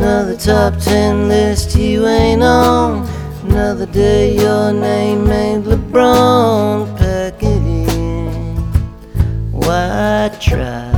Another top 10 list you ain't on. Another day your name ain't LeBron. Pack it in. Why try?